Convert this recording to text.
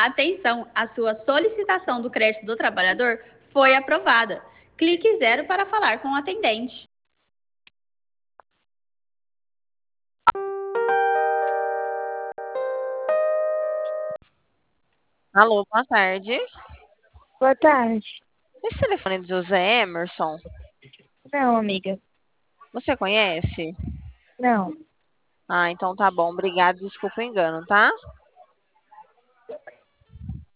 Atenção, a sua solicitação do crédito do trabalhador foi aprovada. Clique zero para falar com o atendente. Alô, boa tarde. Boa tarde. Esse telefone é do José Emerson, Não, amiga. você conhece? Não. Ah, então tá bom. Obrigada, desculpa o engano, tá?